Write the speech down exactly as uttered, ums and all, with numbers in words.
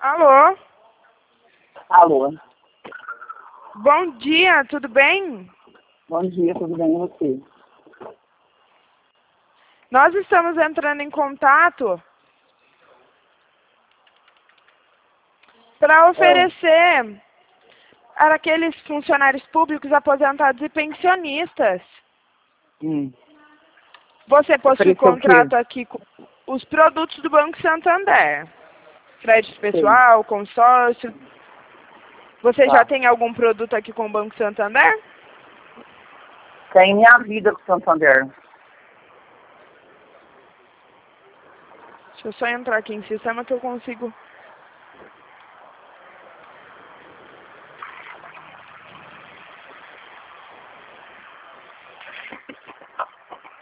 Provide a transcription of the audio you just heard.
Alô? Alô? Bom dia, tudo bem? Bom dia, tudo bem e você? Nós estamos entrando em contato para oferecer para aqueles funcionários públicos aposentados e pensionistas. Hum. Você possui Oferecer o contrato quê? aqui com os produtos do Banco Santander. Crédito Sei. pessoal, consórcio. Você Tá. já tem algum produto aqui com o Banco Santander? Tem Minha Vida com o Santander. Deixa eu só entrar aqui em sistema que eu consigo